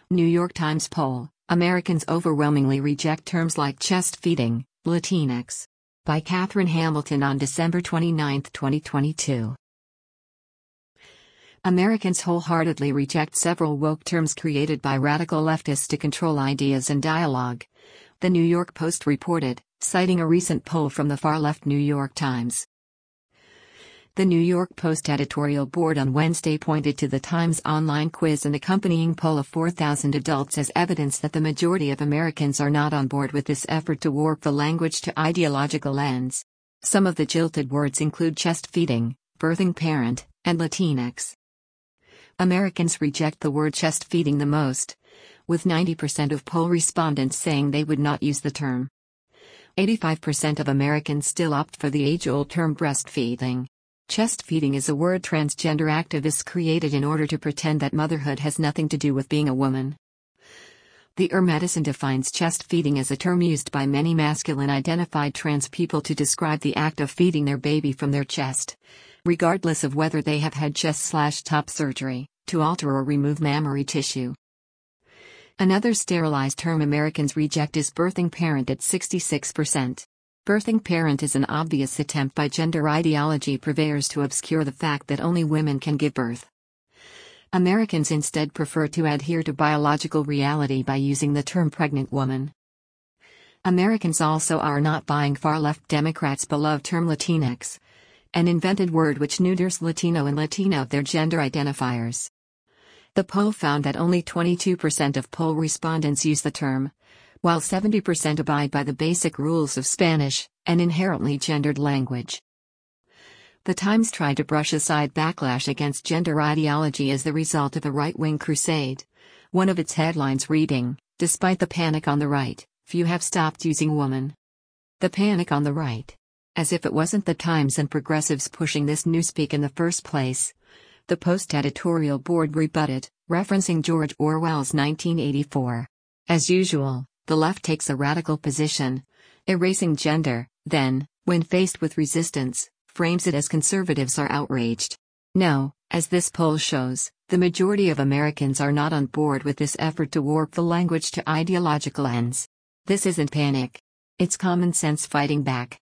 New York Times poll: Americans overwhelmingly reject terms like chest feeding, Latinx. By Catherine Hamilton on December 29, 2022. Americans wholeheartedly reject several woke terms created by radical leftists to control ideas and dialogue. The New York Post reported, citing a recent poll from the far-left New York Times. The New York Post editorial board on Wednesday pointed to the Times online quiz and accompanying poll of 4,000 adults as evidence that the majority of Americans are not on board with this effort to warp the language to ideological ends. Some of the jilted words include chest feeding, birthing parent, and Latinx. Americans reject the word chest feeding the most, with 90% of poll respondents saying they would not use the term. 85% of Americans still opt for the age-old term breastfeeding. Chest feeding is a word transgender activists created in order to pretend that motherhood has nothing to do with being a woman. The Medicine defines chest feeding as a term used by many masculine-identified trans people to describe the act of feeding their baby from their chest, regardless of whether they have had chest/top surgery to alter or remove mammary tissue. Another sterilized term Americans reject is birthing parent at 66%. Birthing parent is an obvious attempt by gender ideology purveyors to obscure the fact that only women can give birth. Americans instead prefer to adhere to biological reality by using the term pregnant woman. Americans also are not buying far-left Democrats' beloved term Latinx, an invented word which neuters Latino and Latina of their gender identifiers. The poll found that only 22% of poll respondents use the term, while 70% abide by the basic rules of Spanish, an inherently gendered language. The Times tried to brush aside backlash against gender ideology as the result of a right-wing crusade, one of its headlines reading, "Despite the panic on the right, few have stopped using woman." The panic on the right. As if it wasn't the Times and progressives pushing this newspeak in the first place. The Post editorial board rebutted, referencing George Orwell's 1984. As usual, the left takes a radical position, erasing gender, then, when faced with resistance, frames it as conservatives are outraged. No, as this poll shows, the majority of Americans are not on board with this effort to warp the language to ideological ends. This isn't panic. It's common sense fighting back.